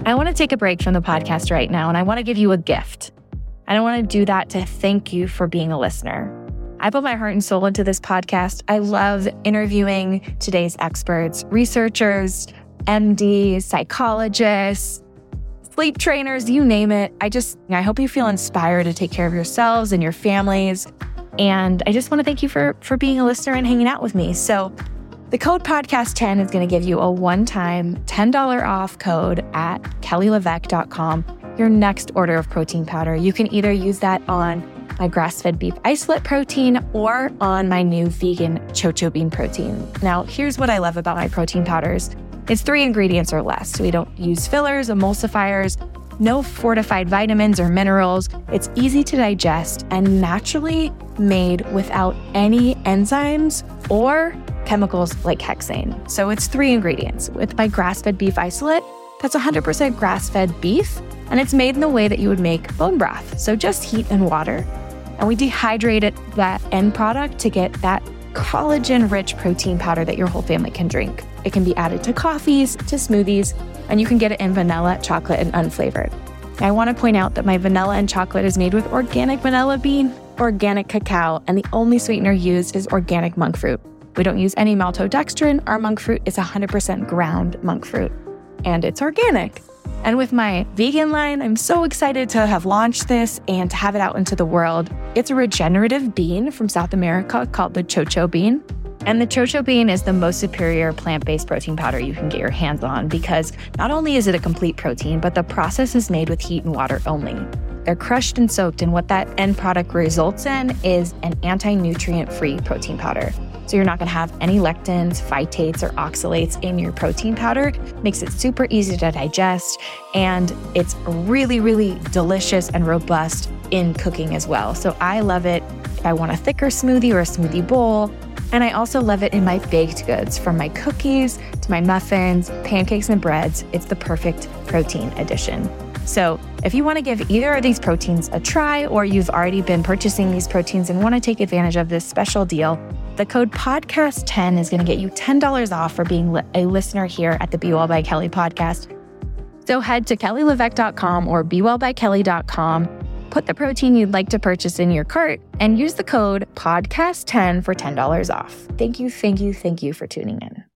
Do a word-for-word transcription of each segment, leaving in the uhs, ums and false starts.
I want to take a break from the podcast right now, and I want to give you a gift. And I want to do that to thank you for being a listener. I put my heart and soul into this podcast. I love interviewing today's experts, researchers, M Ds, psychologists, sleep trainers, you name it. I just, I hope you feel inspired to take care of yourselves and your families. And I just want to thank you for, for being a listener and hanging out with me. So the code podcast ten is going to give you a one-time ten dollars off code at kelly levesque dot com. Your next order of protein powder. You can either use that on my grass-fed beef isolate protein or on my new vegan chocho bean protein. Now, here's what I love about my protein powders. It's three ingredients or less. So we don't use fillers, emulsifiers, no fortified vitamins or minerals. It's easy to digest and naturally made without any enzymes or chemicals like hexane. So it's three ingredients. With my grass-fed beef isolate, that's one hundred percent grass-fed beef, and it's made in the way that you would make bone broth. So just heat and water. And we dehydrate it, that end product, to get that collagen-rich protein powder that your whole family can drink. It can be added to coffees, to smoothies, and you can get it in vanilla, chocolate, and unflavored. I want to point out that my vanilla and chocolate is made with organic vanilla bean, organic cacao, and the only sweetener used is organic monk fruit. We don't use any maltodextrin. Our monk fruit is one hundred percent ground monk fruit, and it's organic. And with my vegan line, I'm so excited to have launched this and to have it out into the world. It's a regenerative bean from South America called the chocho bean. And the chocho bean is the most superior plant-based protein powder you can get your hands on because not only is it a complete protein, but the process is made with heat and water only. They're crushed and soaked, and what that end product results in is an anti-nutrient-free protein powder. So you're not going to have any lectins, phytates, or oxalates in your protein powder. Makes it super easy to digest, and it's really, really delicious and robust in cooking as well. So I love it if I want a thicker smoothie or a smoothie bowl. And I also love it in my baked goods, from my cookies to my muffins, pancakes, and breads. It's the perfect protein addition. So if you want to give either of these proteins a try, or you've already been purchasing these proteins and want to take advantage of this special deal, the code podcast ten is going to get you ten dollars off for being li- a listener here at the Be Well by Kelly podcast. So head to kelly levesque dot com or be well by kelly dot com, put the protein you'd like to purchase in your cart, and use the code podcast ten for ten dollars off. Thank you, thank you, thank you for tuning in.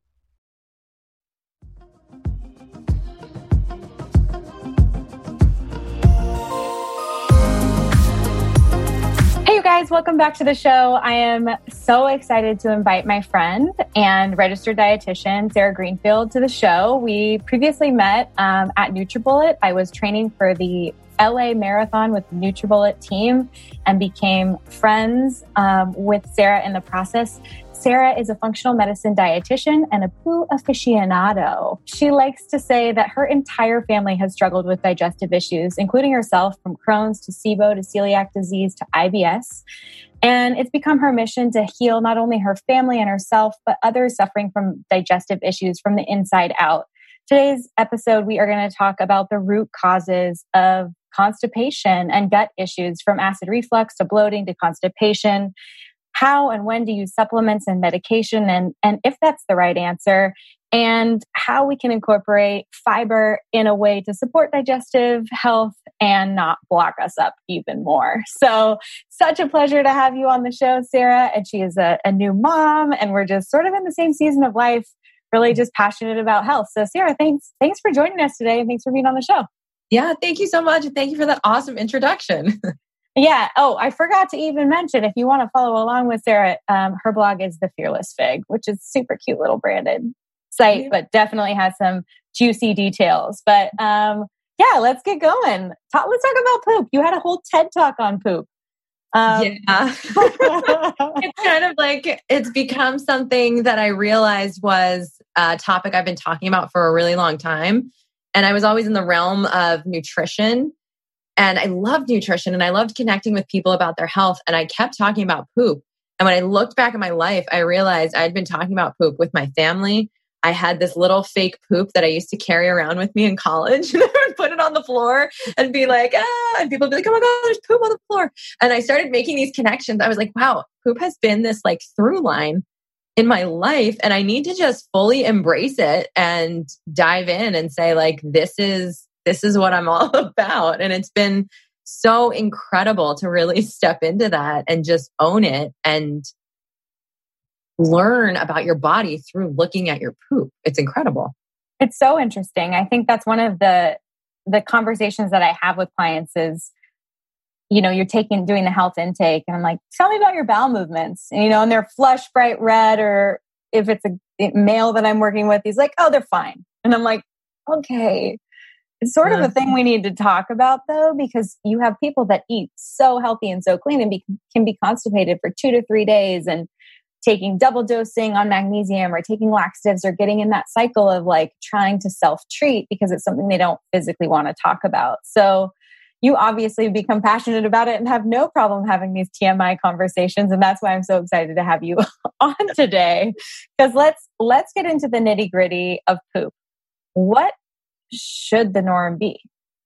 Hey, you guys, welcome back to the show. I am so excited to invite my friend and registered dietitian, Sarah Greenfield, to the show. We previously met um, at NutriBullet. I was training for the L A Marathon with the NutriBullet team and became friends um, with Sarah in the process. Sarah is a functional medicine dietitian and a poo aficionado. She likes to say that her entire family has struggled with digestive issues, including herself, from Crohn's to SIBO to celiac disease to I B S. And it's become her mission to heal not only her family and herself, but others suffering from digestive issues from the inside out. Today's episode, we are going to talk about the root causes of constipation and gut issues, from acid reflux to bloating to constipation. How and when to use supplements and medication, and, and if that's the right answer, and how we can incorporate fiber in a way to support digestive health and not block us up even more. So such a pleasure to have you on the show, Sarah. And she is a, a new mom, and we're just sort of in the same season of life, really just passionate about health. So Sarah, thanks, thanks for joining us today, and thanks for being on the show. Yeah, thank you so much. And thank you for that awesome introduction. Yeah. Oh, I forgot to even mention, if you want to follow along with Sarah, um, her blog is The Fearless Fig, which is super cute little branded site, yeah, but definitely has some juicy details. But um, yeah, let's get going. Talk, let's talk about poop. You had a whole TED Talk on poop. Um, yeah. It's kind of like, it's become something that I realized was a topic I've been talking about for a really long time. And I was always in the realm of nutrition. And I loved nutrition and I loved connecting with people about their health. And I kept talking about poop. And when I looked back at my life, I realized I'd been talking about poop with my family. I had this little fake poop that I used to carry around with me in college, and I would put it on the floor and be like, ah, and people would be like, oh my God, there's poop on the floor. And I started making these connections. I was like, wow, poop has been this like through line in my life. And I need to just fully embrace it and dive in and say like, this is this is what I'm all about. And it's been so incredible to really step into that and just own it and learn about your body through looking at your poop. It's incredible. It's so interesting. I think that's one of the the conversations that I have with clients is, you know, you're taking, doing the health intake and I'm like, tell me about your bowel movements. And, you know, and they're flush, bright red, or if it's a male that I'm working with, he's like, oh, they're fine. And I'm like, okay. It's sort of a thing we need to talk about though, because you have people that eat so healthy and so clean and be, can be constipated for two to three days and taking double dosing on magnesium or taking laxatives or getting in that cycle of like trying to self-treat because it's something they don't physically want to talk about. So you obviously become passionate about it and have no problem having these T M I conversations. And that's why I'm so excited to have you on today. Because let's, let's get into the nitty gritty of poop. What should the norm be?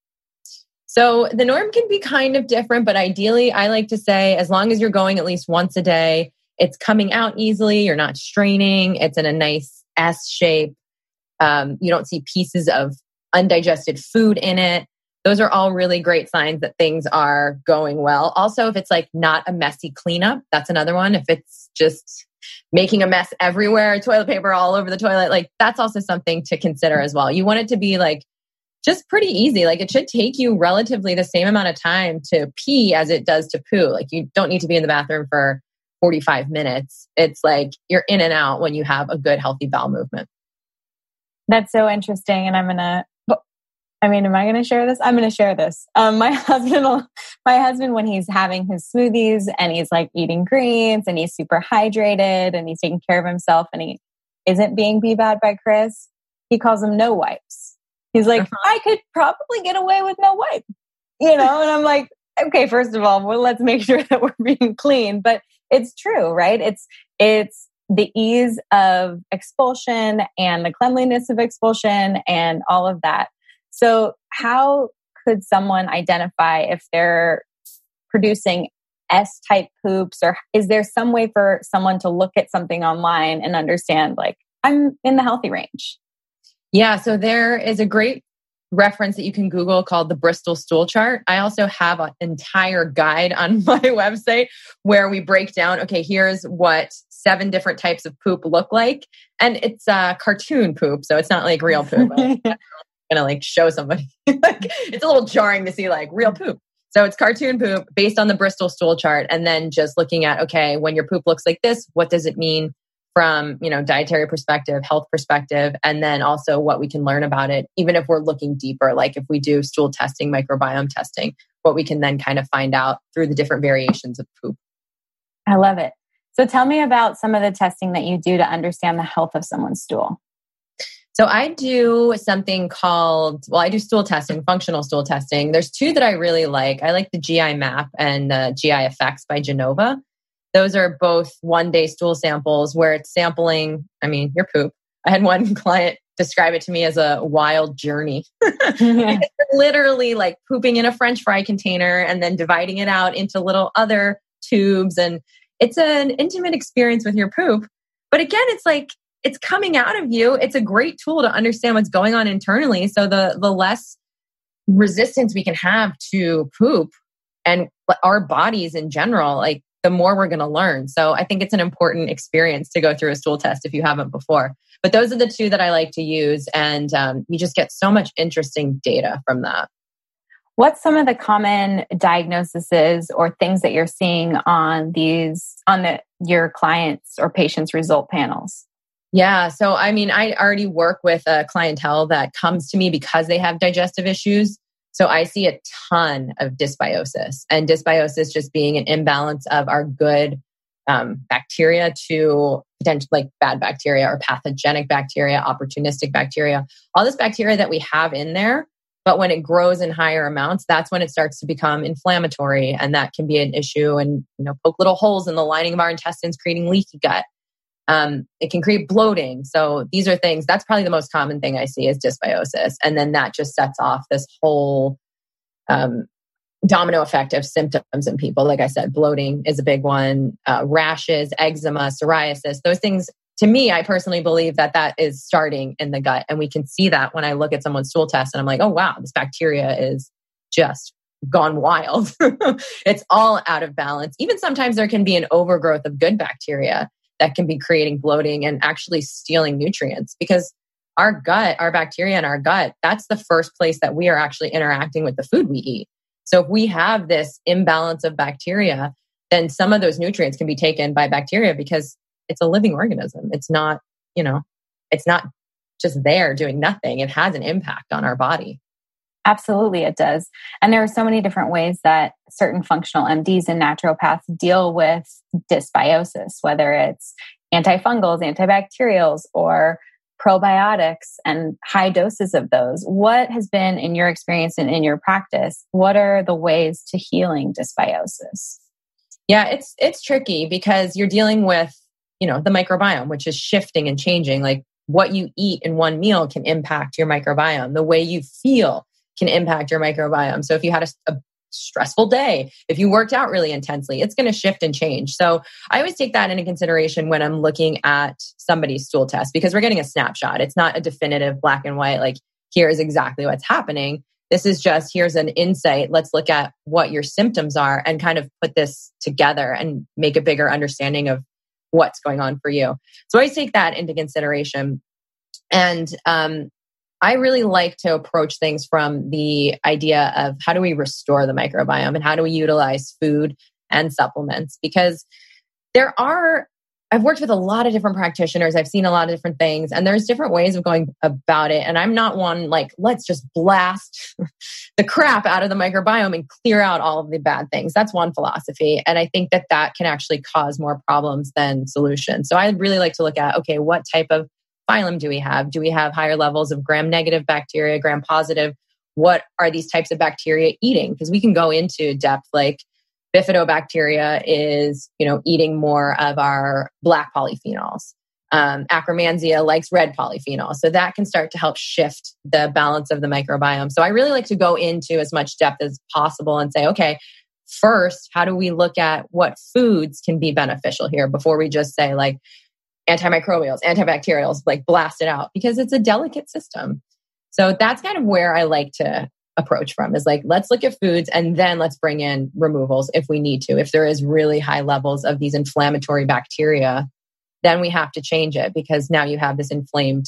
So the norm can be kind of different, but ideally I like to say, as long as you're going at least once a day, it's coming out easily, you're not straining, it's in a nice S shape. Um, you don't see pieces of undigested food in it. Those are all really great signs that things are going well. Also, if it's like not a messy cleanup, that's another one. If it's just making a mess everywhere, toilet paper all over the toilet, like that's also something to consider as well. You want it to be like just pretty easy. Like it should take you relatively the same amount of time to pee as it does to poo. Like you don't need to be in the bathroom for forty-five minutes. It's like you're in and out when you have a good, healthy bowel movement. That's so interesting. And I'm going to, I mean, am I going to share this? I'm going to share this. Um, my husband, my husband, when he's having his smoothies and he's like eating greens and he's super hydrated and he's taking care of himself and he isn't being be-bad by Chris, he calls them no wipes. He's like, uh-huh. I could probably get away with no wipe, you know? And I'm like, okay, first of all, well, let's make sure that we're being clean. But it's true, right? It's, it's the ease of expulsion and the cleanliness of expulsion and all of that. So how could someone identify if they're producing S-type poops, or is there some way for someone to look at something online and understand, like, I'm in the healthy range? Yeah, so there is a great reference that you can Google called the Bristol Stool Chart. I also have an entire guide on my website where we break down, okay, here's what seven different types of poop look like. And it's uh, cartoon poop, so it's not like real poop. I'm gonna like show somebody. Like, it's a little jarring to see like real poop. So it's cartoon poop based on the Bristol Stool Chart, and then just looking at, okay, when your poop looks like this, what does it mean from, you know, dietary perspective, health perspective, and then also what we can learn about it, even if we're looking deeper, like if we do stool testing, microbiome testing, what we can then kind of find out through the different variations of poop. I love it. So tell me about some of the testing that you do to understand the health of someone's stool. So I do something called, well, I do stool testing, functional stool testing. There's two that I really like. I like the G I map and uh, G I Effects by Genova. Those are both one-day stool samples where it's sampling, I mean, your poop. I had one client describe it to me as a wild journey. It's literally like pooping in a French fry container and then dividing it out into little other tubes. And it's an intimate experience with your poop. But again, it's like, it's coming out of you. It's a great tool to understand what's going on internally. So the, the less resistance we can have to poop and our bodies in general, like, the more we're going to learn. So I think it's an important experience to go through a stool test if you haven't before. But those are the two that I like to use. And um, you just get so much interesting data from that. What's some of the common diagnoses or things that you're seeing on these, on the, your clients' or patients' result panels? Yeah. So, I mean, I already work with a clientele that comes to me because they have digestive issues. So I see a ton of dysbiosis, and dysbiosis just being an imbalance of our good um, bacteria to potential like bad bacteria or pathogenic bacteria, opportunistic bacteria, all this bacteria that we have in there. But when it grows in higher amounts, that's when it starts to become inflammatory, and that can be an issue and, you know, poke little holes in the lining of our intestines, creating leaky gut. Um, it can create bloating. So these are things, that's probably the most common thing I see is dysbiosis. And then that just sets off this whole um, domino effect of symptoms in people. Like I said, bloating is a big one. Uh, rashes, eczema, psoriasis, those things to me, I personally believe that that is starting in the gut. And we can see that when I look at someone's stool test and I'm like, oh, wow, this bacteria is just gone wild. It's all out of balance. Even sometimes there can be an overgrowth of good bacteria that can be creating bloating and actually stealing nutrients, because our gut, our bacteria in our gut, that's the first place that we are actually interacting with the food we eat. So if we have this imbalance of bacteria, then some of those nutrients can be taken by bacteria because it's a living organism. It's not, you know, it's not just there doing nothing. It has an impact on our body. Absolutely, it does. And there are so many different ways that certain functional M Ds and naturopaths deal with dysbiosis, whether it's antifungals, antibacterials, or probiotics and high doses of those. What has been, in your experience and in your practice, what are the ways to healing dysbiosis? Yeah, it's it's tricky because you're dealing with, you know, the microbiome, which is shifting and changing. Like what you eat in one meal can impact your microbiome. The way you feel can impact your microbiome. So if you had a, a stressful day, if you worked out really intensely, it's going to shift and change. So I always take that into consideration when I'm looking at somebody's stool test, because we're getting a snapshot. It's not a definitive black and white, like here's exactly what's happening. This is just, here's an insight. Let's look at what your symptoms are and kind of put this together and make a bigger understanding of what's going on for you. So I always take that into consideration. And um, I really like to approach things from the idea of how do we restore the microbiome and how do we utilize food and supplements? Because there are, I've worked with a lot of different practitioners. I've seen a lot of different things, and there's different ways of going about it. And I'm not one like, let's just blast the crap out of the microbiome and clear out all of the bad things. That's one philosophy. And I think that that can actually cause more problems than solutions. So I really like to look at, okay, what type of phylum do we have? Do we have higher levels of gram-negative bacteria, gram-positive? What are these types of bacteria eating? Because we can go into depth, like bifidobacteria is, you know, eating more of our black polyphenols. Um, Akkermansia likes red polyphenols. So that can start to help shift the balance of the microbiome. So I really like to go into as much depth as possible and say, okay, first, how do we look at what foods can be beneficial here before we just say like, antimicrobials, antibacterials, like blast it out, because it's a delicate system. So that's kind of where I like to approach from, is like, let's look at foods and then let's bring in removals if we need to. If there is really high levels of these inflammatory bacteria, then we have to change it, because now you have this inflamed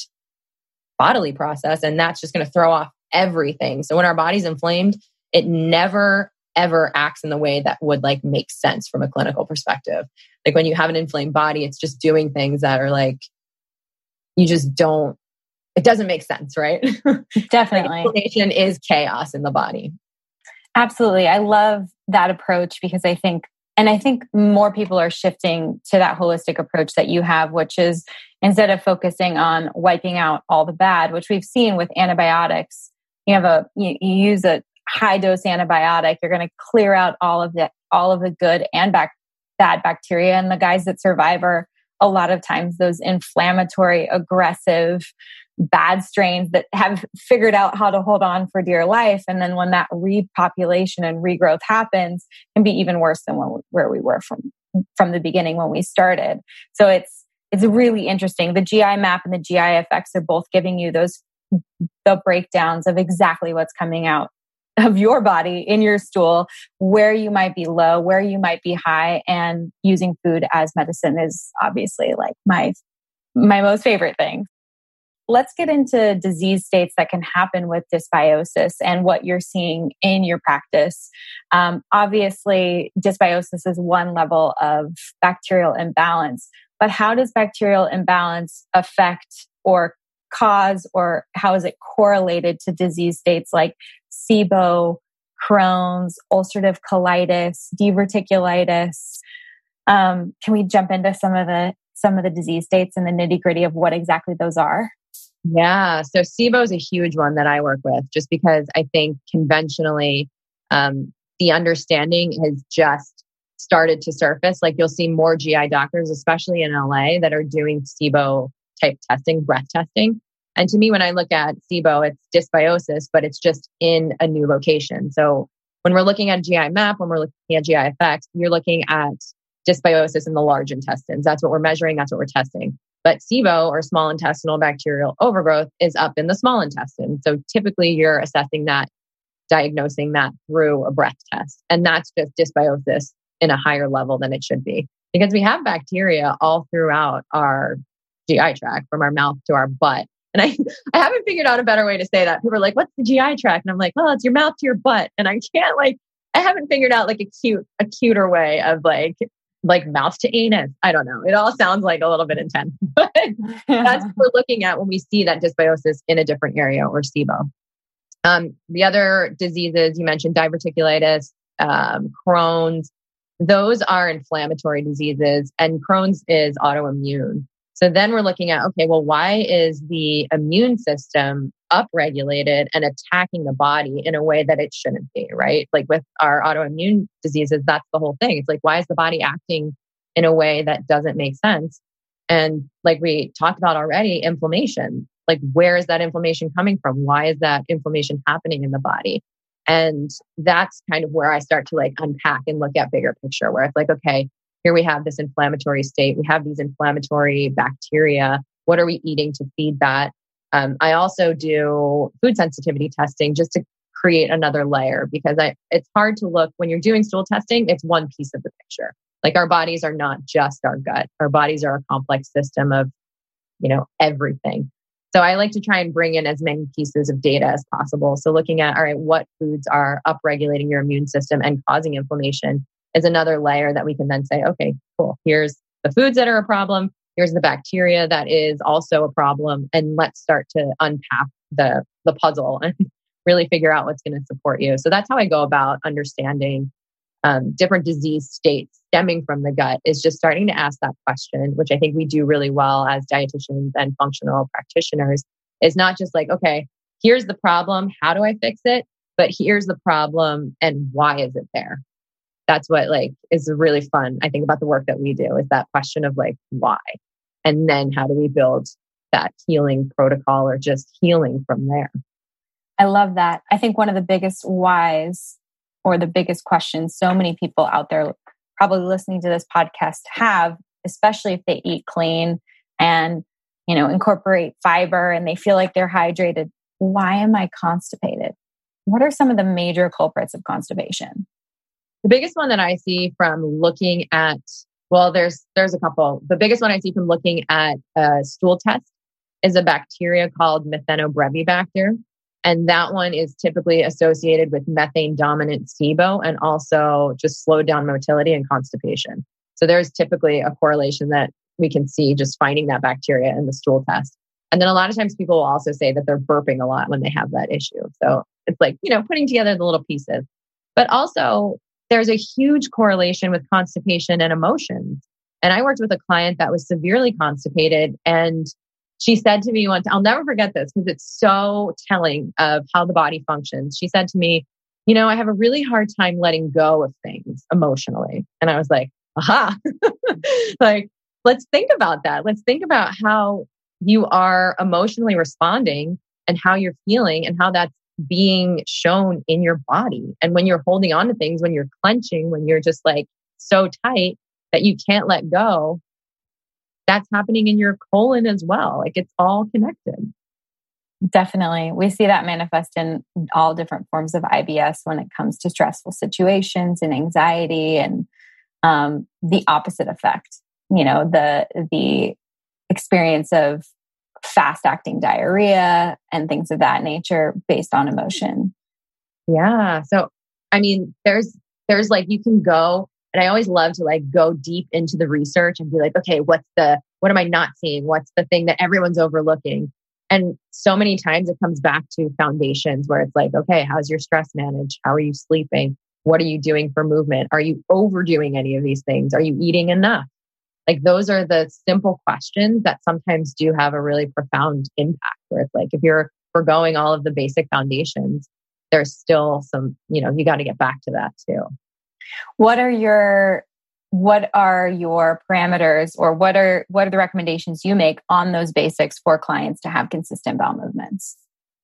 bodily process and that's just going to throw off everything. So when our body's inflamed, it never ever acts in the way that would like make sense from a clinical perspective. Like when you have an inflamed body, it's just doing things that are like, you just don't, it doesn't make sense, right? Definitely. Inflammation is chaos in the body. Absolutely. I love that approach, because I think, and I think more people are shifting to that holistic approach that you have, which is instead of focusing on wiping out all the bad, which we've seen with antibiotics, you have a, you, you use a high dose antibiotic, you're going to clear out all of the, all of the good and bac- bad bacteria. And the guys that survive are a lot of times those inflammatory, aggressive, bad strains that have figured out how to hold on for dear life. And then when that repopulation and regrowth happens, can be even worse than when, where we were from, from the beginning when we started. So it's, it's really interesting. The G I map and the G I F X are both giving you those, the breakdowns of exactly what's coming out of your body in your stool, where you might be low, where you might be high, and using food as medicine is obviously like my, my most favorite thing. Let's get into disease states that can happen with dysbiosis and what you're seeing in your practice. Um, obviously, dysbiosis is one level of bacterial imbalance, but how does bacterial imbalance affect or cause, or how is it correlated to disease states like S I B O, Crohn's, ulcerative colitis, diverticulitis? Um, can we jump into some of the some of the disease states and the nitty gritty of what exactly those are? Yeah, so S I B O is a huge one that I work with, just because I think conventionally um, the understanding has just started to surface. Like you'll see more G I doctors, especially in L A, that are doing S I B O type testing, breath testing. And to me, when I look at S I B O, it's dysbiosis, but it's just in a new location. So when we're looking at G I map, when we're looking at G I F X, you're looking at dysbiosis in the large intestines. That's what we're measuring. That's what we're testing. But SIBO, or small intestinal bacterial overgrowth, is up in the small intestine. So typically you're assessing that, diagnosing that through a breath test. And that's just dysbiosis in a higher level than it should be. Because we have bacteria all throughout our G I tract, from our mouth to our butt. And I, I haven't figured out a better way to say that. People are like, what's the G I tract? And I'm like, well, it's your mouth to your butt. And I can't like, I haven't figured out like a cute, a cuter way of like, like mouth to anus. I don't know. It all sounds like a little bit intense, but that's what we're looking at when we see that dysbiosis in a different area, or SIBO. Um, the other diseases you mentioned, diverticulitis, um, Crohn's, those are inflammatory diseases, and Crohn's is autoimmune. So then we're looking at, okay, well, why is the immune system upregulated and attacking the body in a way that it shouldn't be, right? Like with our autoimmune diseases, that's the whole thing. It's like, why is the body acting in a way that doesn't make sense? And like we talked about already, inflammation, like where is that inflammation coming from? Why is that inflammation happening in the body? And that's kind of where I start to like unpack and look at bigger picture, where it's like, okay, here we have this inflammatory state. We have these inflammatory bacteria. What are we eating to feed that? Um, I also do food sensitivity testing just to create another layer, because I, it's hard to look when you're doing stool testing. It's one piece of the picture. Like our bodies are not just our gut. Our bodies are a complex system of, you know, everything. So I like to try and bring in as many pieces of data as possible. So looking at, all right, what foods are upregulating your immune system and causing inflammation is another layer that we can then say, okay, cool. Here's the foods that are a problem. Here's the bacteria that is also a problem. And let's start to unpack the, the puzzle and really figure out what's going to support you. So that's how I go about understanding um, different disease states stemming from the gut, is just starting to ask that question, which I think we do really well as dietitians and functional practitioners, is not just like, okay, here's the problem. How do I fix it? But here's the problem and why is it there? That's what like is really fun, I think, about the work that we do, is that question of like, why? And then how do we build that healing protocol, or just healing from there? I love that. I think one of the biggest whys, or the biggest questions so many people out there probably listening to this podcast have, especially if they eat clean and, you know, incorporate fiber and they feel like they're hydrated. Why am I constipated? What are some of the major culprits of constipation? The biggest one that I see from looking at, well, there's there's a couple. The biggest one I see from looking at a stool test is a bacteria called Methanobrevibacter. And that one is typically associated with methane dominant SIBO, and also just slowed down motility and constipation. So there's typically a correlation that we can see just finding that bacteria in the stool test. And then a lot of times people will also say that they're burping a lot when they have that issue. So it's like, you know, putting together the little pieces. But also there's a huge correlation with constipation and emotions. And I worked with a client that was severely constipated, and she said to me once, I'll never forget this because it's so telling of how the body functions. She said to me, you know, I have a really hard time letting go of things emotionally. And I was like, aha, like, let's think about that. Let's think about how you are emotionally responding and how you're feeling and how that's being shown in your body. And when you're holding on to things, when you're clenching, when you're just like so tight that you can't let go, that's happening in your colon as well. Like it's all connected. Definitely. We see that manifest in all different forms of I B S when it comes to stressful situations and anxiety, and um, the opposite effect. You know, the the experience of fast acting diarrhea and things of that nature based on emotion. Yeah. So, I mean, there's, there's like, you can go, and I always love to like go deep into the research and be like, okay, what's the, what am I not seeing? What's the thing that everyone's overlooking? And so many times it comes back to foundations where it's like, okay, how's your stress managed? How are you sleeping? What are you doing for movement? Are you overdoing any of these things? Are you eating enough? Like those are the simple questions that sometimes do have a really profound impact, where it's like, if you're forgoing all of the basic foundations, there's still some, you know, you got to get back to that too. What are your, what are your parameters, or what are, what are the recommendations you make on those basics for clients to have consistent bowel movements?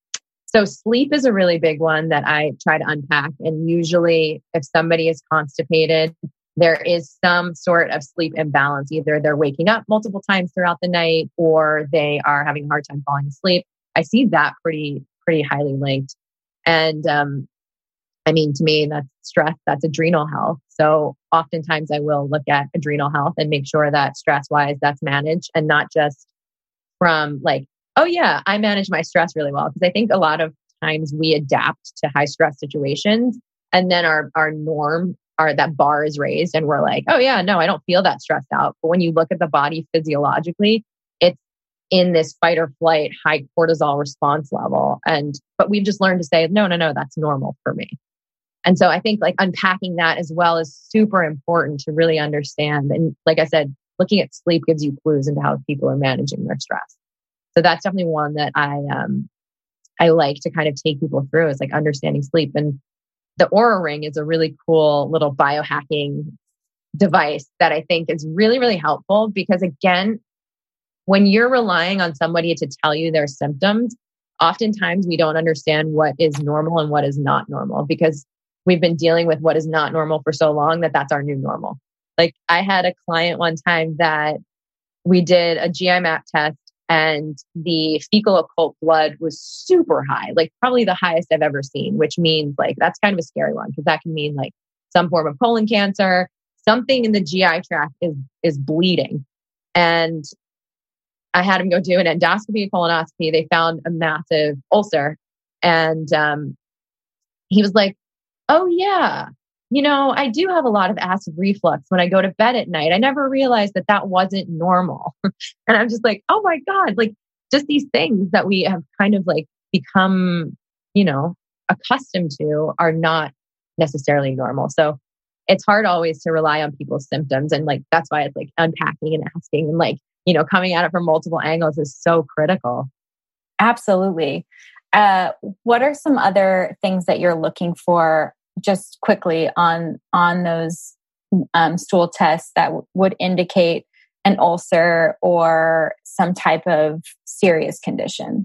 So sleep is a really big one that I try to unpack. And usually if somebody is constipated, there is some sort of sleep imbalance. Either they're waking up multiple times throughout the night or they are having a hard time falling asleep. I see that pretty, pretty highly linked. And, um, I mean, to me, that's stress, that's adrenal health. So oftentimes I will look at adrenal health and make sure that stress wise that's managed, and not just from like, oh yeah, I manage my stress really well. Because I think a lot of times we adapt to high stress situations, and then our, our norm, our, that bar is raised and we're like, oh yeah, no, I don't feel that stressed out. But when you look at the body physiologically, it's in this fight or flight, high cortisol response level. And, but we've just learned to say, no, no, no, that's normal for me. And so I think like unpacking that as well is super important to really understand. And like I said, looking at sleep gives you clues into how people are managing their stress. So that's definitely one that I, um, I like to kind of take people through, is like understanding sleep. And the Oura Ring is a really cool little biohacking device that I think is really, really helpful, because again, when you're relying on somebody to tell you their symptoms, oftentimes we don't understand what is normal and what is not normal, because we've been dealing with what is not normal for so long that that's our new normal. Like I had a client one time that we did a G I map test and the fecal occult blood was super high, like probably the highest I've ever seen, which means like, that's kind of a scary one, because that can mean like some form of colon cancer, something in the G I tract is, is bleeding. And I had him go do an endoscopy, a colonoscopy. They found a massive ulcer. And um, he was like, oh yeah, you know, I do have a lot of acid reflux when I go to bed at night. I never realized that that wasn't normal. And I'm just like, oh my God, like just these things that we have kind of like become, you know, accustomed to are not necessarily normal. So it's hard always to rely on people's symptoms. And like, that's why it's like unpacking and asking and like, you know, coming at it from multiple angles is so critical. Absolutely. Uh, what are some other things that you're looking for just quickly on, on those um, stool tests that w- would indicate an ulcer or some type of serious condition?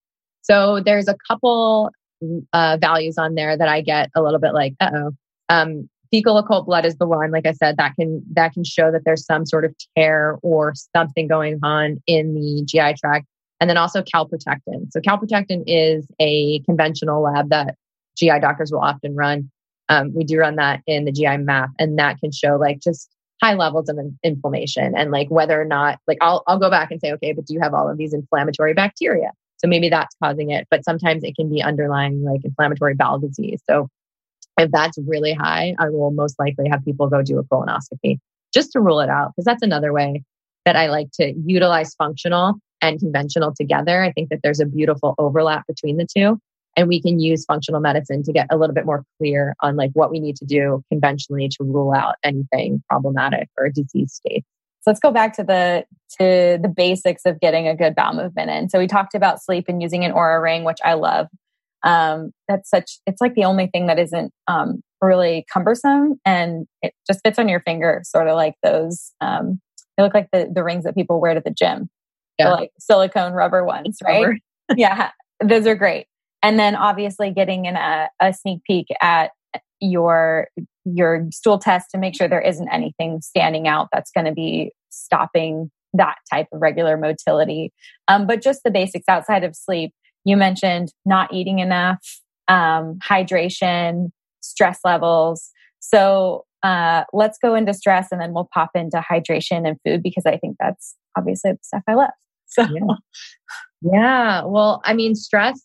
So there's a couple uh, values on there that I get a little bit like, uh-oh. Um, fecal occult blood is the one, like I said, that can that can show that there's some sort of tear or something going on in the G I tract. And then also calprotectin. So calprotectin is a conventional lab that G I doctors will often run. Um, we do run that in the G I map, and that can show like just high levels of in- inflammation and like whether or not, like I'll I'll go back and say, okay, but do you have all of these inflammatory bacteria? So maybe that's causing it, but sometimes it can be underlying like inflammatory bowel disease. So if that's really high, I will most likely have people go do a colonoscopy just to rule it out, because that's another way that I like to utilize functional and conventional together. I think that there's a beautiful overlap between the two, and we can use functional medicine to get a little bit more clear on like what we need to do conventionally to rule out anything problematic or a disease state. So let's go back to the to the basics of getting a good bowel movement in. So we talked about sleep and using an Oura Ring, which I love. Um, that's such, it's like the only thing that isn't um, really cumbersome, and it just fits on your finger, sort of like those, um, they look like the, the rings that people wear to the gym. Yeah. Like silicone rubber ones, right? Yeah, those are great. And then obviously getting in a, a sneak peek at your, your stool test to make sure there isn't anything standing out that's going to be stopping that type of regular motility. Um, but just the basics outside of sleep. You mentioned not eating enough, um, hydration, stress levels. So uh, let's go into stress, and then we'll pop into hydration and food, because I think that's obviously the stuff I love. So yeah. yeah. Well, I mean, stress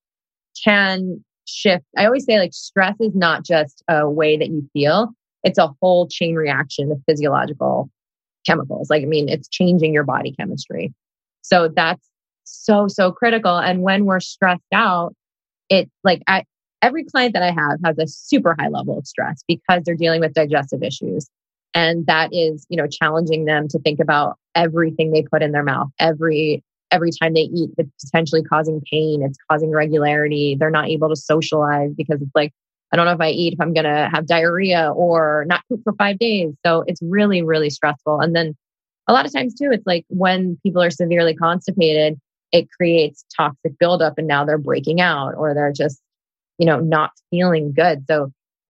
can shift. I always say like stress is not just a way that you feel. It's a whole chain reaction of physiological chemicals. Like, I mean, it's changing your body chemistry. So that's so, so critical. And when we're stressed out, it like I, every client that I have has a super high level of stress because they're dealing with digestive issues. And that is, you know, challenging them to think about everything they put in their mouth. Every, every time they eat, it's potentially causing pain. It's causing irregularity. They're not able to socialize because it's like, I don't know if I eat, if I'm going to have diarrhea or not poop for five days. So it's really, really stressful. And then a lot of times too, it's like when people are severely constipated, it creates toxic buildup, and now they're breaking out or they're just, you know, not feeling good. So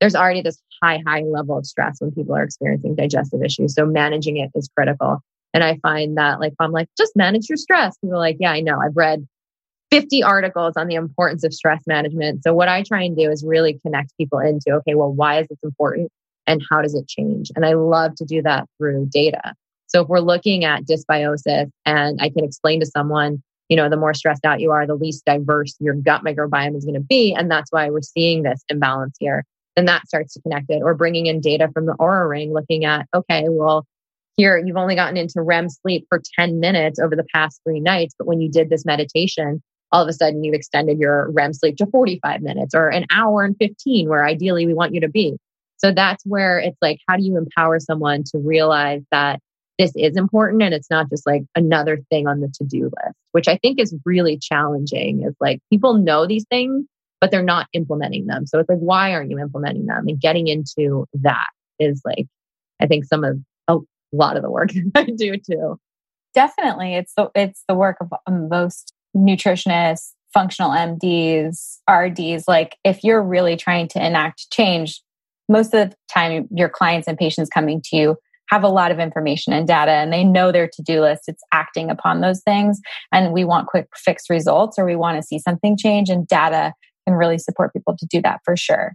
there's already this high, high level of stress when people are experiencing digestive issues. So managing it is critical. And I find that like, if I'm like, just manage your stress. People are like, yeah, I know. I've read fifty articles on the importance of stress management. So what I try and do is really connect people into, okay, well, why is this important and how does it change? And I love to do that through data. So if we're looking at dysbiosis and I can explain to someone, you know, the more stressed out you are, the least diverse your gut microbiome is going to be. And that's why we're seeing this imbalance here. Then that starts to connect it. Or bringing in data from the Oura Ring, looking at, okay, well, here you've only gotten into R E M sleep for ten minutes over the past three nights. But when you did this meditation, all of a sudden you've extended your R E M sleep to forty-five minutes or an hour and fifteen, where ideally we want you to be. So that's where it's like, how do you empower someone to realize that this is important and it's not just like another thing on the to-do list, which I think is really challenging. Is like people know these things, but they're not implementing them. So it's like, why aren't you implementing them? And getting into that is like, I think some of a lot of the work that I do too. Definitely. It's the, it's the work of most nutritionists, functional M Ds, R Ds. Like if you're really trying to enact change, most of the time your clients and patients coming to you have a lot of information and data and they know their to-do list. It's acting upon those things. And we want quick fix results or we want to see something change, and data can really support people to do that for sure.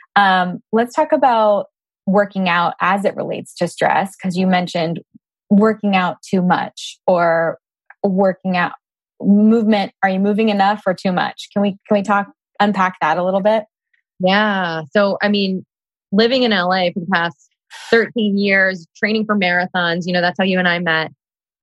Um, let's talk about working out as it relates to stress, because you mentioned working out too much or working out movement. Are you moving enough or too much? Can we, can we talk, unpack that a little bit? Yeah. So, I mean, living in L A for the past thirteen years, training for marathons, you know, that's how you and I met.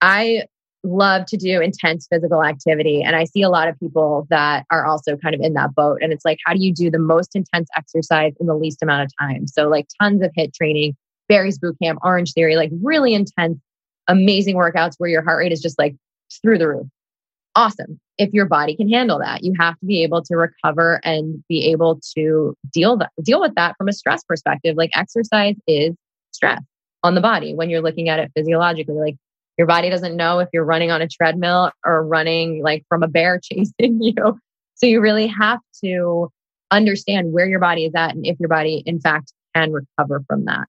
I love to do intense physical activity. And I see a lot of people that are also kind of in that boat. And it's like, how do you do the most intense exercise in the least amount of time? So like tons of HIIT training, Barry's Bootcamp, Orange Theory, like really intense, amazing workouts where your heart rate is just like through the roof. Awesome. If your body can handle that, you have to be able to recover and be able to deal that, deal with that from a stress perspective. Like exercise is stress on the body when you're looking at it physiologically. Like your body doesn't know if you're running on a treadmill or running like from a bear chasing you. So you really have to understand where your body is at and if your body in fact can recover from that.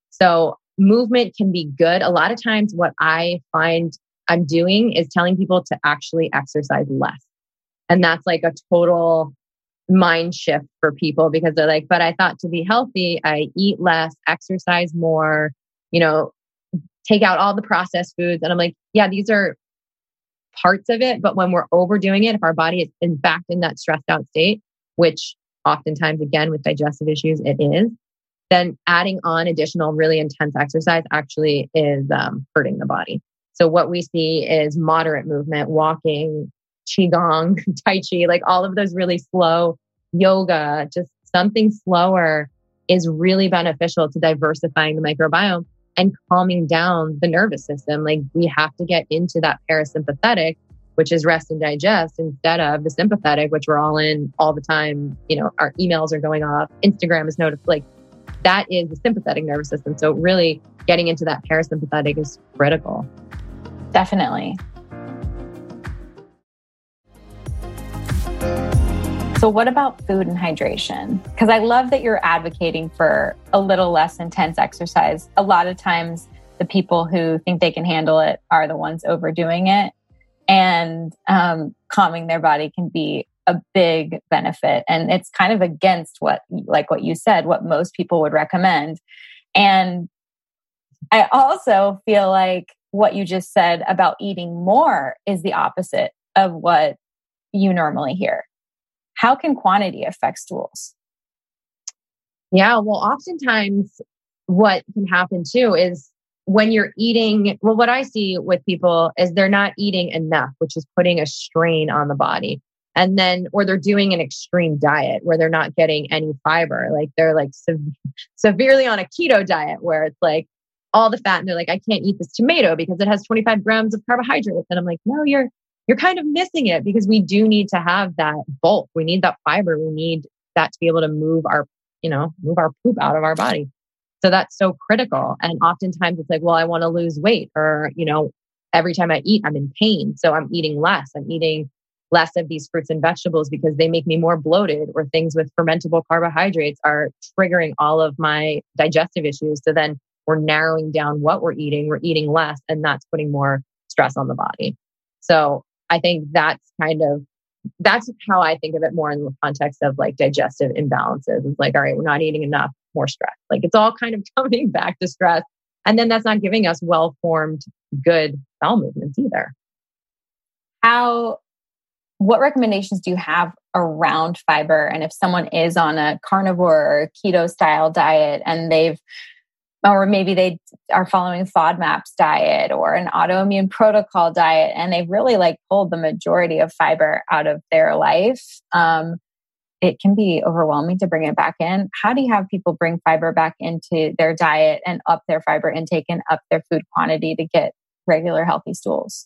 So movement can be good. A lot of times what I find I'm doing is telling people to actually exercise less. And that's like a total mind shift for people because they're like, but I thought to be healthy, I eat less, exercise more, you know, take out all the processed foods. And I'm like, yeah, these are parts of it. But when we're overdoing it, if our body is in fact in that stressed out state, which oftentimes, again, with digestive issues, it is, then adding on additional really intense exercise actually is um, hurting the body. So what we see is moderate movement, walking, qigong, tai chi, like all of those really slow yoga, just something slower is really beneficial to diversifying the microbiome and calming down the nervous system. Like we have to get into that parasympathetic, which is rest and digest, instead of the sympathetic, which we're all in all the time. You know, our emails are going off. Instagram is notified. Like that is the sympathetic nervous system. So really getting into that parasympathetic is critical. Definitely. So what about food and hydration? Because I love that you're advocating for a little less intense exercise. A lot of times the people who think they can handle it are the ones overdoing it. And um, calming their body can be a big benefit. And it's kind of against what, like what you said, what most people would recommend. And I also feel like what you just said about eating more is the opposite of what you normally hear. How can quantity affect stools? Yeah, well, oftentimes what can happen too is when you're eating, well, what I see with people is they're not eating enough, which is putting a strain on the body. And then, or they're doing an extreme diet where they're not getting any fiber. Like they're like sev- severely on a keto diet where it's like all the fat and they're like, I can't eat this tomato because it has twenty-five grams of carbohydrates. And I'm like, no, you're, you're kind of missing it because we do need to have that bulk. We need that fiber. We need that to be able to move our, you know, move our poop out of our body. So that's so critical. And oftentimes it's like, well, I want to lose weight or, you know, every time I eat, I'm in pain. So I'm eating less. I'm eating, less of these fruits and vegetables because they make me more bloated, or things with fermentable carbohydrates are triggering all of my digestive issues. So then we're narrowing down what we're eating, we're eating less, and that's putting more stress on the body. So I think that's kind of, that's how I think of it more in the context of like digestive imbalances. It's like, all right, we're not eating enough, more stress. Like it's all kind of coming back to stress. And then that's not giving us well-formed, good bowel movements either. How, what recommendations do you have around fiber? And if someone is on a carnivore or keto style diet and they've, or maybe they are following FODMAP's diet or an autoimmune protocol diet, and they've really like pulled the majority of fiber out of their life, um, it can be overwhelming to bring it back in. How do you have people bring fiber back into their diet and up their fiber intake and up their food quantity to get regular healthy stools?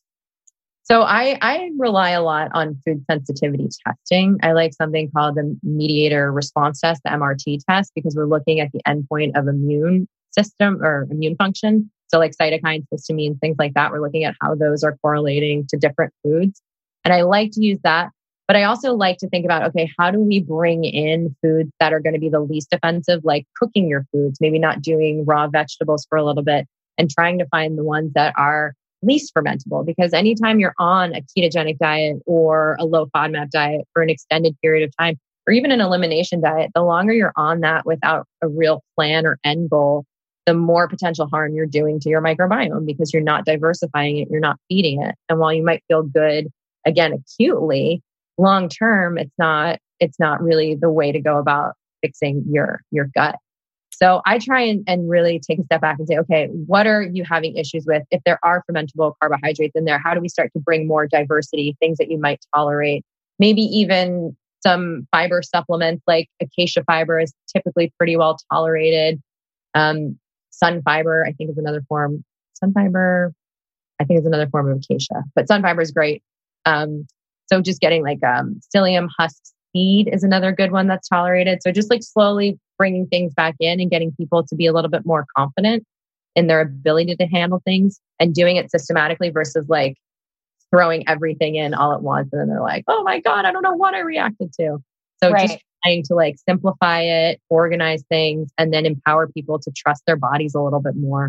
So I, I rely a lot on food sensitivity testing. I like something called the mediator response test, the M R T test, because we're looking at the endpoint of immune system or immune function. So like cytokines, histamine, things like that. We're looking at how those are correlating to different foods. And I like to use that. But I also like to think about, okay, how do we bring in foods that are going to be the least offensive, like cooking your foods, maybe not doing raw vegetables for a little bit and trying to find the ones that are least fermentable. Because anytime you're on a ketogenic diet or a low FODMAP diet for an extended period of time, or even an elimination diet, the longer you're on that without a real plan or end goal, the more potential harm you're doing to your microbiome because you're not diversifying it, you're not feeding it. And while you might feel good, again, acutely, long term, it's not, it's not really the way to go about fixing your, your gut. So I try and, and really take a step back and say, okay, what are you having issues with? If there are fermentable carbohydrates in there, how do we start to bring more diversity, things that you might tolerate? Maybe even some fiber supplements like acacia fiber is typically pretty well tolerated. Um, sun fiber, I think is another form. Sun fiber, I think is another form of acacia, but sun fiber is great. Um, so just getting like um, psyllium husk seed is another good one that's tolerated. So just like slowly bringing things back in and getting people to be a little bit more confident in their ability to handle things and doing it systematically versus like throwing everything in all at once. And then they're like, oh my God, I don't know what I reacted to. So right. just trying to like simplify it, organize things, and then empower people to trust their bodies a little bit more.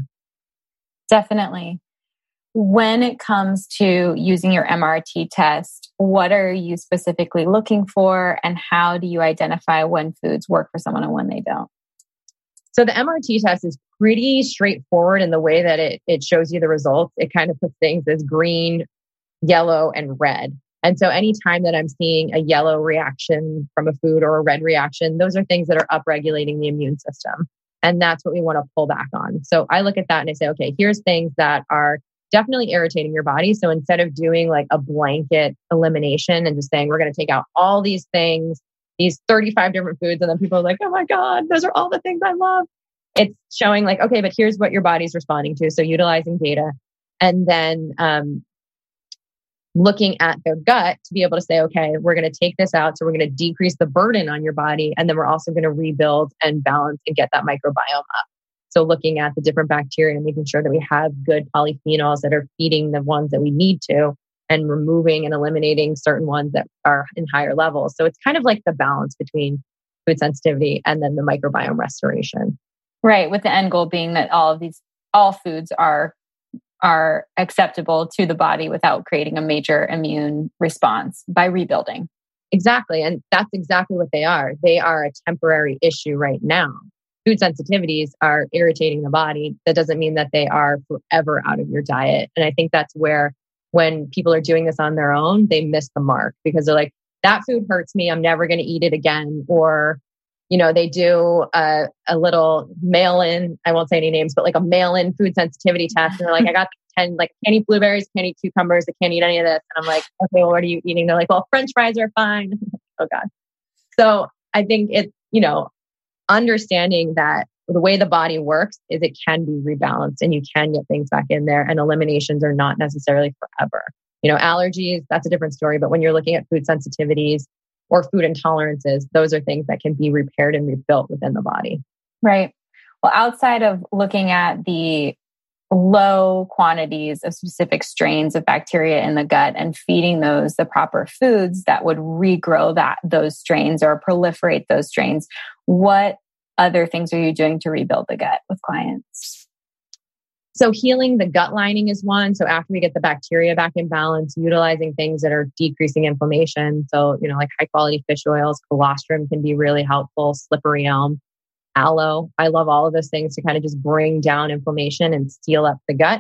Definitely. When it comes to using your M R T test, what are you specifically looking for and how do you identify when foods work for someone and when they don't? So the M R T test is pretty straightforward in the way that it, it shows you the results. It kind of puts things as green, yellow, and red. And so anytime that I'm seeing a yellow reaction from a food or a red reaction, those are things that are upregulating the immune system. And that's what we want to pull back on. So I look at that and I say, okay, here's things that are definitely irritating your body. So instead of doing like a blanket elimination and just saying, we're going to take out all these things, these thirty-five different foods, and then people are like, oh my God, those are all the things I love. It's showing like, okay, but here's what your body's responding to. So utilizing data and then um, looking at their gut to be able to say, okay, we're going to take this out. So we're going to decrease the burden on your body. And then we're also going to rebuild and balance and get that microbiome up. So looking at the different bacteria and making sure that we have good polyphenols that are feeding the ones that we need to and removing and eliminating certain ones that are in higher levels. So it's kind of like the balance between food sensitivity and then the microbiome restoration. Right. With the end goal being that all of these, all foods are, are acceptable to the body without creating a major immune response by rebuilding. Exactly. And that's exactly what they are. They are a temporary issue right now. Food sensitivities are irritating the body. That doesn't mean that they are forever out of your diet. And I think that's where when people are doing this on their own, they miss the mark because they're like, that food hurts me. I'm never going to eat it again. Or, you know, they do a, a little mail-in, I won't say any names, but like a mail-in food sensitivity test. And they're like, I got ten, like can't eat blueberries, can't eat cucumbers, I can't eat any of this. And I'm like, okay, well, what are you eating? They're like, well, French fries are fine. Oh God. So I think it's, you know, understanding that the way the body works is it can be rebalanced and you can get things back in there and eliminations are not necessarily forever. You know, allergies, that's a different story. But when you're looking at food sensitivities or food intolerances, those are things that can be repaired and rebuilt within the body. Right. Well, outside of looking at the low quantities of specific strains of bacteria in the gut and feeding those the proper foods that would regrow that those strains or proliferate those strains, what other things are you doing to rebuild the gut with clients? So healing the gut lining is one. So after we get the bacteria back in balance, utilizing things that are decreasing inflammation. So, you know, like high quality fish oils, colostrum can be really helpful, slippery elm, aloe. I love all of those things to kind of just bring down inflammation and steel up the gut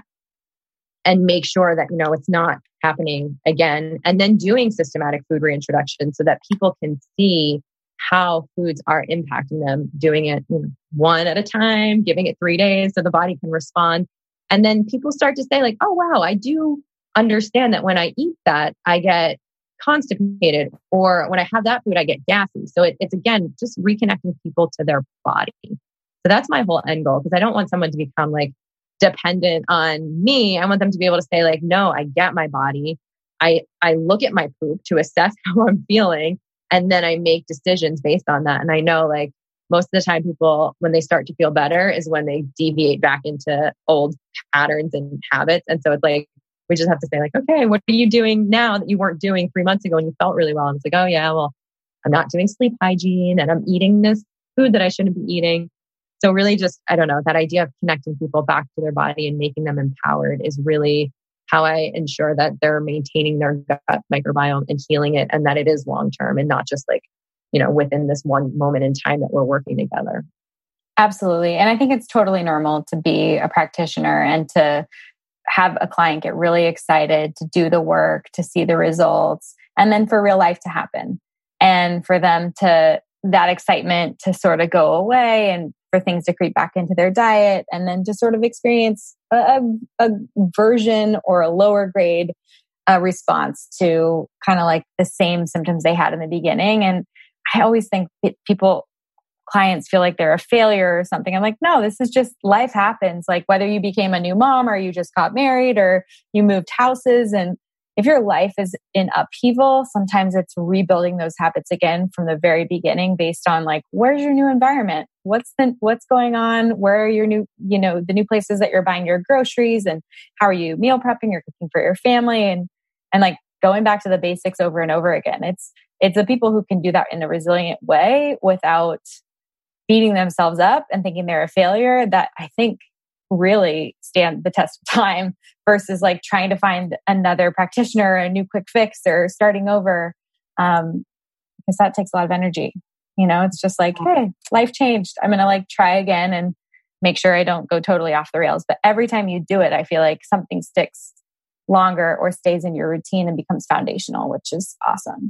and make sure that, you know, it's not happening again. And then doing systematic food reintroduction so that people can see how foods are impacting them, doing it, you know, one at a time, giving it three days so the body can respond. And then people start to say like, oh, wow, I do understand that when I eat that, I get constipated, or when I have that food, I get gassy. So it, it's again, just reconnecting people to their body. So that's my whole end goal, because I don't want someone to become like dependent on me. I want them to be able to say like, no, I get my body. I, I look at my poop to assess how I'm feeling. And then I make decisions based on that. And I know like most of the time people, when they start to feel better is when they deviate back into old patterns and habits. And so it's like, we just have to say like, okay, what are you doing now that you weren't doing three months ago and you felt really well? And it's like, oh yeah, well, I'm not doing sleep hygiene and I'm eating this food that I shouldn't be eating. So really just, I don't know, that idea of connecting people back to their body and making them empowered is really how I ensure that they're maintaining their gut microbiome and healing it, and that it is long-term and not just like, you know, within this one moment in time that we're working together. Absolutely. And I think it's totally normal to be a practitioner and to have a client get really excited to do the work, to see the results, and then for real life to happen. And for them to, that excitement to sort of go away and for things to creep back into their diet, and then to sort of experience a, a version or a lower grade uh, response to kind of like the same symptoms they had in the beginning. And I always think people, clients feel like they're a failure or something. I'm like, no, this is just life happens. Like whether you became a new mom or you just got married or you moved houses. And if your life is in upheaval, sometimes it's rebuilding those habits again from the very beginning based on like, where's your new environment? What's the, what's going on? Where are your new, you know, the new places that you're buying your groceries, and how are you meal prepping or cooking for your family? And, and like going back to the basics over and over again. It's, it's the people who can do that in a resilient way without beating themselves up and thinking they're a failure that I think really stand the test of time versus like trying to find another practitioner, a new quick fix, or starting over. Um, because that takes a lot of energy. You know, it's just like, hey, life changed. I'm going to like try again and make sure I don't go totally off the rails. But every time you do it, I feel like something sticks longer or stays in your routine and becomes foundational, which is awesome.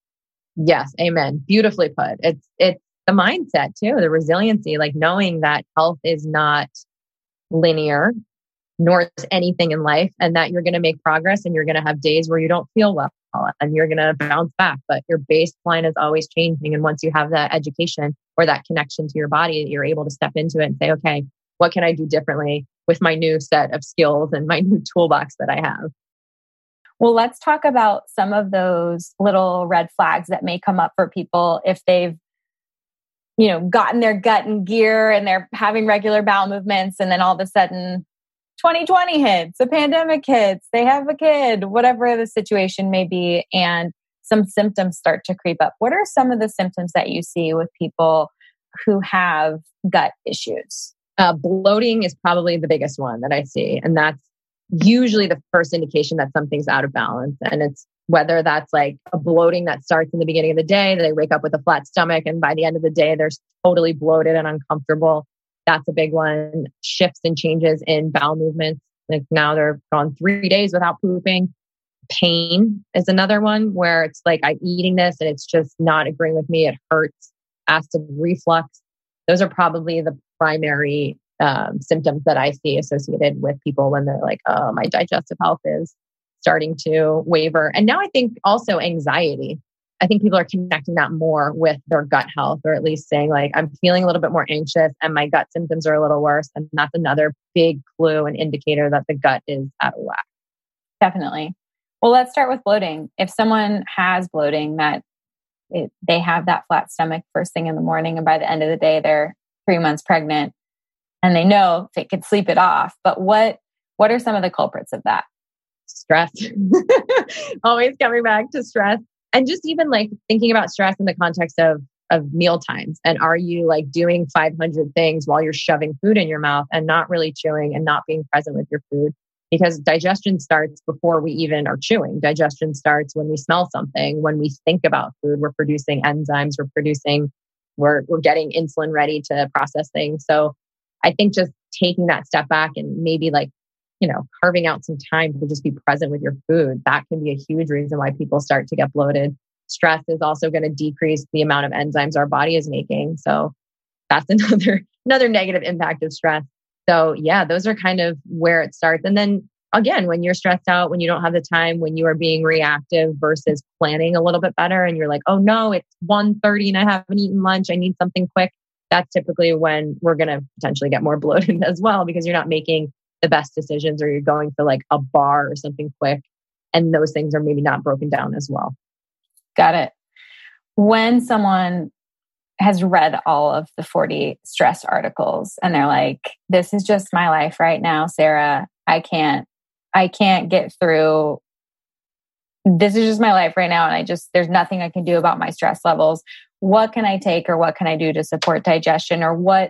Yes. Amen. Beautifully put. It's, it's, the mindset too, the resiliency, like knowing that health is not linear, nor is anything in life, and that you're going to make progress and you're going to have days where you don't feel well and you're going to bounce back, but your baseline is always changing. And once you have that education or that connection to your body, you're able to step into it and say, okay, what can I do differently with my new set of skills and my new toolbox that I have? Well, let's talk about some of those little red flags that may come up for people if they've you know, gotten their gut in gear and they're having regular bowel movements. And then all of a sudden twenty twenty hits, a pandemic hits, they have a kid, whatever the situation may be. And some symptoms start to creep up. What are some of the symptoms that you see with people who have gut issues? Uh, bloating is probably the biggest one that I see. And that's usually the first indication that something's out of balance. And it's whether that's like a bloating that starts in the beginning of the day, they wake up with a flat stomach, and by the end of the day, they're totally bloated and uncomfortable. That's a big one. Shifts and changes in bowel movements. Like now they're gone three days without pooping. Pain is another one where it's like I'm eating this and it's just not agreeing with me. It hurts. Acid reflux. Those are probably the primary um, symptoms that I see associated with people when they're like, oh, my digestive health is starting to waver. And now I think also anxiety. I think people are connecting that more with their gut health, or at least saying like, I'm feeling a little bit more anxious and my gut symptoms are a little worse. And that's another big clue and indicator that the gut is out of whack. Definitely. Well, let's start with bloating. If someone has bloating, that it, they have that flat stomach first thing in the morning, and by the end of the day, they're three months pregnant, and they know they could sleep it off. But what What are some of the culprits of that? Stress. Always coming back to stress. And just even like thinking about stress in the context of, of meal times. And are you like doing five hundred things while you're shoving food in your mouth and not really chewing and not being present with your food? Because digestion starts before we even are chewing. Digestion starts when we smell something, when we think about food, we're producing enzymes, we're producing, we're, we're getting insulin ready to process things. So I think just taking that step back and maybe like, you know, carving out some time to just be present with your food, that can be a huge reason why people start to get bloated. Stress is also going to decrease the amount of enzymes our body is making. So that's another, another negative impact of stress. So yeah, those are kind of where it starts. And then again, when you're stressed out, when you don't have the time, when you are being reactive versus planning a little bit better, and you're like, oh no, it's one thirty and I haven't eaten lunch, I need something quick. That's typically when we're going to potentially get more bloated as well, because you're not making the best decisions, or you're going for like a bar or something quick. And those things are maybe not broken down as well. Got it. When someone has read all of the forty stress articles and they're like, this is just my life right now, Sarah, I can't, I can't get through. This is just my life right now. And I just, there's nothing I can do about my stress levels. What can I take, or what can I do to support digestion, or what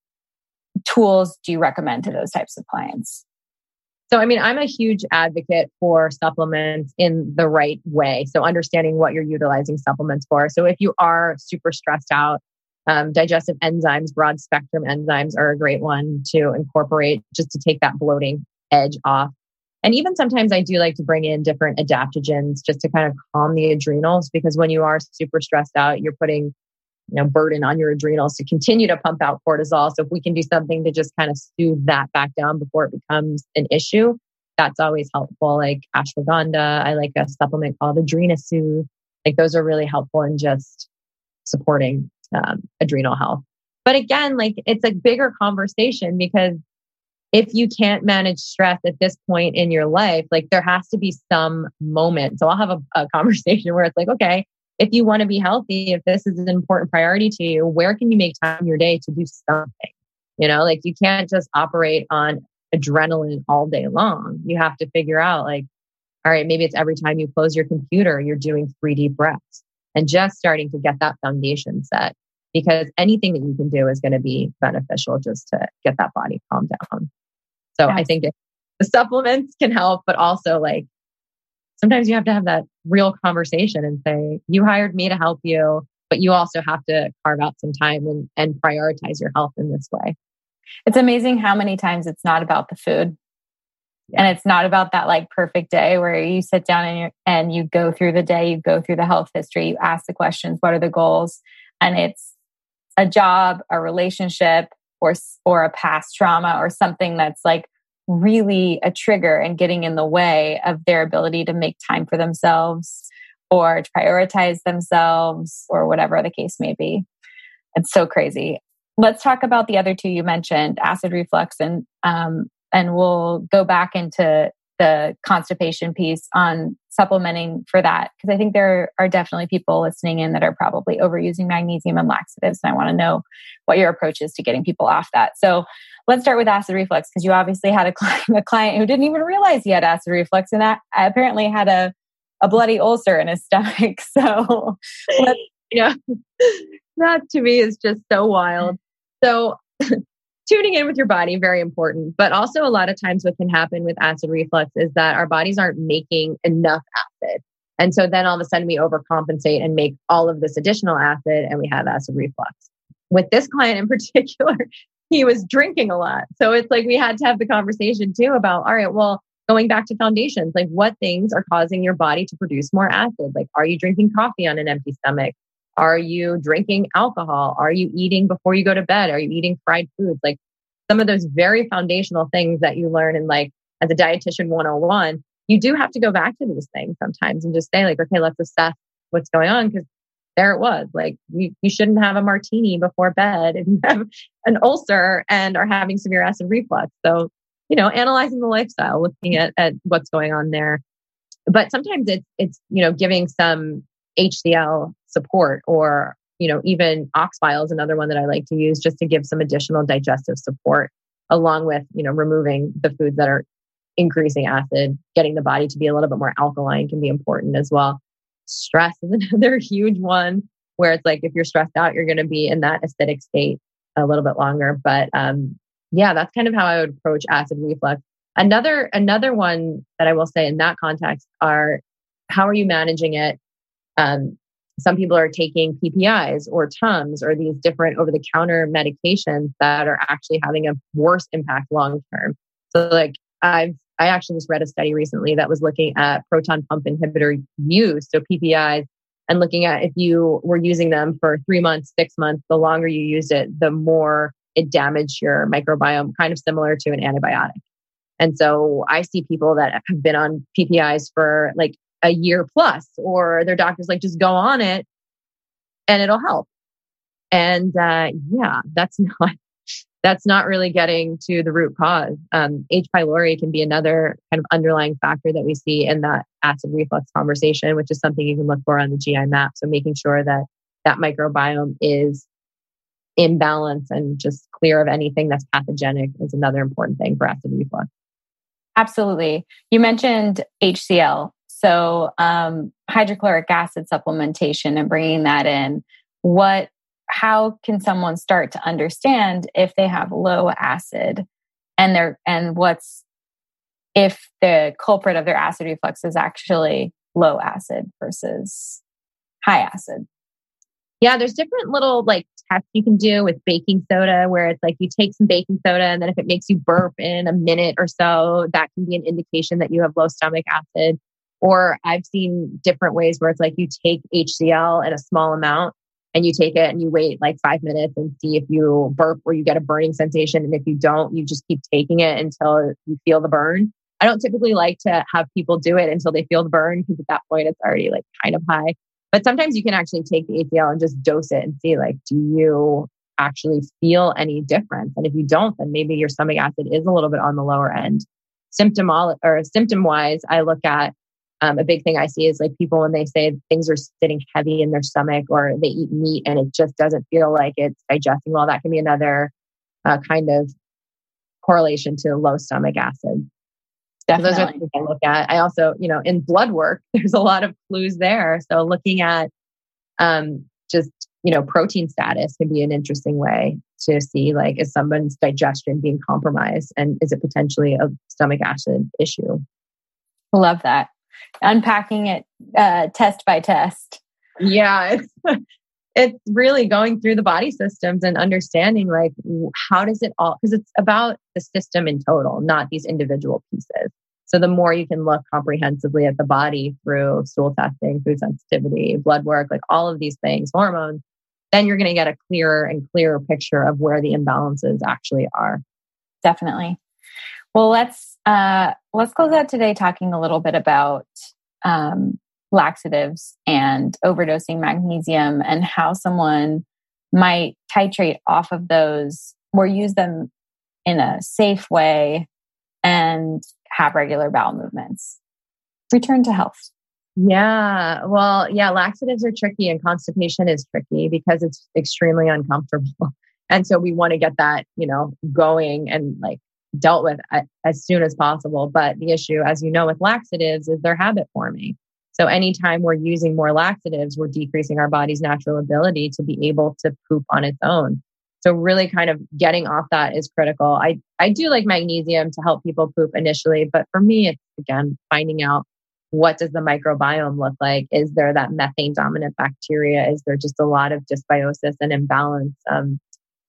tools do you recommend to those types of clients? So, I mean, I'm a huge advocate for supplements in the right way. So understanding what you're utilizing supplements for. So if you are super stressed out, um, digestive enzymes, broad spectrum enzymes are a great one to incorporate just to take that bloating edge off. And even sometimes I do like to bring in different adaptogens just to kind of calm the adrenals, because when you are super stressed out, you're putting, you know, burden on your adrenals to continue to pump out cortisol. So if we can do something to just kind of soothe that back down before it becomes an issue, that's always helpful. Like ashwagandha, I like a supplement called AdrenaSoothe. Like those are really helpful in just supporting um, adrenal health. But again, like it's a bigger conversation, because if you can't manage stress at this point in your life, like there has to be some moment. So I'll have a, a conversation where it's like, okay, if you want to be healthy, if this is an important priority to you, where can you make time in your day to do something? You know, like you can't just operate on adrenaline all day long. You have to figure out like, all right, maybe it's every time you close your computer, you're doing three deep breaths and just starting to get that foundation set, because anything that you can do is going to be beneficial just to get that body calmed down. So yes. I think the supplements can help, but also like, sometimes you have to have that real conversation and say, you hired me to help you, but you also have to carve out some time and, and prioritize your health in this way. It's amazing how many times it's not about the food. Yeah. And it's not about that like perfect day where you sit down and, you and you go through the day, you go through the health history, you ask the questions, what are the goals? And it's a job, a relationship, or, or a past trauma, or something that's like really a trigger and getting in the way of their ability to make time for themselves or to prioritize themselves, or whatever the case may be. It's so crazy. Let's talk about the other two you mentioned, acid reflux, and um, and we'll go back into the constipation piece on supplementing for that, because I think there are definitely people listening in that are probably overusing magnesium and laxatives, and I want to know what your approach is to getting people off that. So let's start with acid reflux, because you obviously had a client, a client who didn't even realize he had acid reflux, and that apparently had a, a bloody ulcer in his stomach. So let's, yeah, that to me is just so wild. So tuning in with your body, very important. But also a lot of times what can happen with acid reflux is that our bodies aren't making enough acid. And so then all of a sudden we overcompensate and make all of this additional acid, and we have acid reflux. With this client in particular, he was drinking a lot. So it's like we had to have the conversation too about, all right, well, going back to foundations, like what things are causing your body to produce more acid? Like, are you drinking coffee on an empty stomach? Are you drinking alcohol? Are you eating before you go to bed? Are you eating fried foods? Like some of those very foundational things that you learn in like as a dietitian one oh one, you do have to go back to these things sometimes and just say like, okay, let's assess what's going on. Because there it was. Like you, you shouldn't have a martini before bed if you have an ulcer and are having severe acid reflux. So, you know, analyzing the lifestyle, looking at, at what's going on there. But sometimes it's, it's, you know, giving some H C L support, or, you know, even ox bile is another one that I like to use just to give some additional digestive support, along with, you know, removing the foods that are increasing acid, getting the body to be a little bit more alkaline can be important as well. Stress is another huge one where it's like, if you're stressed out, you're going to be in that acidic state a little bit longer. But um, yeah, that's kind of how I would approach acid reflux. Another, another one that I will say in that context are, how are you managing it? Um, some people are taking P P Is or Tums or these different over-the-counter medications that are actually having a worse impact long-term. So like I've, I actually just read a study recently that was looking at proton pump inhibitor use, so P P Is, and looking at if you were using them for three months, six months, the longer you used it, the more it damaged your microbiome, kind of similar to an antibiotic. And so I see people that have been on P P Is for like a year plus, or their doctor's like, just go on it and it'll help. And uh, yeah, that's not that's not really getting to the root cause. Um, H. pylori can be another kind of underlying factor that we see in that acid reflux conversation, which is something you can look for on the G I map. So making sure that that microbiome is in balance and just clear of anything that's pathogenic is another important thing for acid reflux. Absolutely. You mentioned H C L. So um, hydrochloric acid supplementation and bringing that in. What, how can someone start to understand if they have low acid, and they're, and what's, if the culprit of their acid reflux is actually low acid versus high acid? Yeah, there's different little like tests you can do with baking soda, where it's like you take some baking soda and then if it makes you burp in a minute or so, that can be an indication that you have low stomach acid. Or I've seen different ways where it's like you take H C L in a small amount and you take it and you wait like five minutes and see if you burp or you get a burning sensation. And if you don't, you just keep taking it until you feel the burn. I don't typically like to have people do it until they feel the burn, because at that point it's already like kind of high. But sometimes you can actually take the H C L and just dose it and see, like, do you actually feel any difference? And if you don't, then maybe your stomach acid is a little bit on the lower end. Symptom or symptom wise, I look at um, a big thing I see is like people when they say things are sitting heavy in their stomach, or they eat meat and it just doesn't feel like it's digesting well. That can be another uh, kind of correlation to low stomach acid. Definitely. So those are things I look at. I also, you know, in blood work, there's a lot of clues there. So looking at um, just, you know, protein status can be an interesting way to see, like, is someone's digestion being compromised, and is it potentially a stomach acid issue? Love that. Unpacking it uh, test by test. Yeah, it's, it's really going through the body systems and understanding, like, how does it all, because it's about the system in total, not these individual pieces. So the more you can look comprehensively at the body through stool testing, food sensitivity, blood work, like all of these things, hormones, then you're going to get a clearer and clearer picture of where the imbalances actually are. Definitely. Well, let's uh, let's close out today talking a little bit about um, laxatives and overdosing magnesium, and how someone might titrate off of those or use them in a safe way and have regular bowel movements. Return to health. Yeah. Well, yeah, laxatives are tricky, and constipation is tricky because it's extremely uncomfortable. And so we want to get that, you know, going and like dealt with as soon as possible. But the issue, as you know, with laxatives is they're habit forming. So anytime we're using more laxatives, we're decreasing our body's natural ability to be able to poop on its own. So really kind of getting off that is critical. I, I do like magnesium to help people poop initially, but for me, it's again, finding out, what does the microbiome look like? Is there that methane dominant bacteria? Is there just a lot of dysbiosis and imbalance? Um,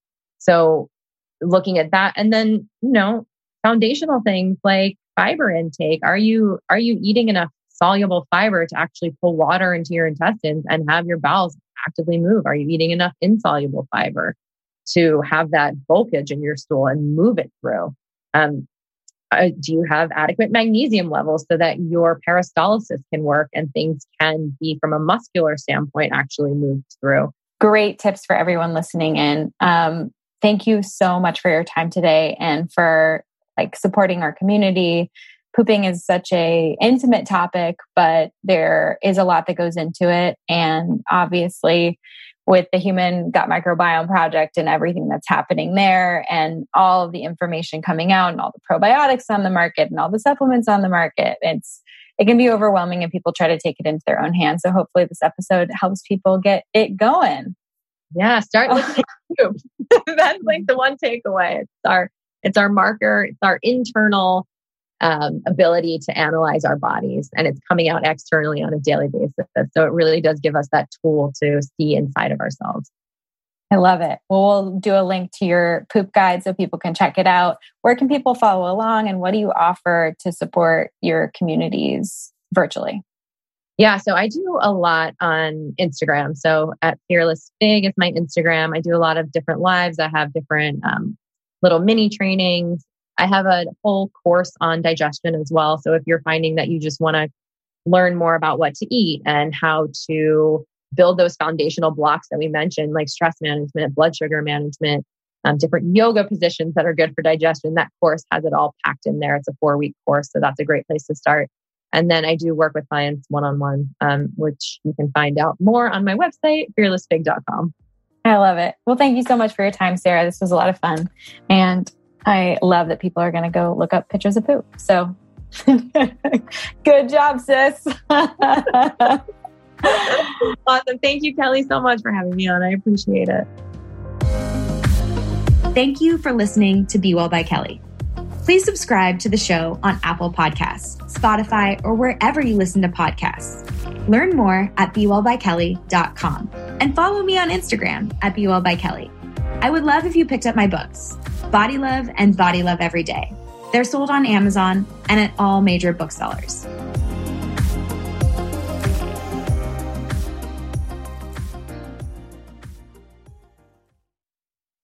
so looking at that, and then, you know, foundational things like fiber intake. Are you, are you eating enough soluble fiber to actually pull water into your intestines and have your bowels actively move? Are you eating enough insoluble fiber to have that bulkage in your stool and move it through? Um, uh, do you have adequate magnesium levels so that your peristalsis can work and things can be, from a muscular standpoint, actually moved through? Great tips for everyone listening in. Um, thank you so much for your time today and for like supporting our community. Pooping is such a intimate topic, but there is a lot that goes into it. And obviously with the Human Gut Microbiome Project and everything that's happening there and all of the information coming out and all the probiotics on the market and all the supplements on the market. It's It can be overwhelming and people try to take it into their own hands. So hopefully this episode helps people get it going. Yeah, start listening to YouTube. That's like the one takeaway. It's our, it's our marker. It's our internal um, ability to analyze our bodies, and it's coming out externally on a daily basis. So it really does give us that tool to see inside of ourselves. I love it. Well, we'll do a link to your poop guide so people can check it out. Where can people follow along, and what do you offer to support your communities virtually? Yeah, so I do a lot on Instagram. So at Fearless Fig is my Instagram. I do a lot of different lives. I have different um, little mini trainings. I have a whole course on digestion as well. So if you're finding that you just want to learn more about what to eat and how to build those foundational blocks that we mentioned, like stress management, blood sugar management, um, different yoga positions that are good for digestion, that course has it all packed in there. It's a four week course. So that's a great place to start. And then I do work with clients one-on-one, um, which you can find out more on my website, fearless fig dot com. I love it. Well, thank you so much for your time, Sarah. This was a lot of fun. And I love that people are going to go look up pictures of poop. So good job, sis. Awesome. Thank you, Kelly, so much for having me on. I appreciate it. Thank you for listening to Be Well by Kelly. Please subscribe to the show on Apple Podcasts, Spotify, or wherever you listen to podcasts. Learn more at be well by kelly dot com and follow me on Instagram at be well by kelly. I would love if you picked up my books, Body Love and Body Love Every Day. They're sold on Amazon and at all major booksellers.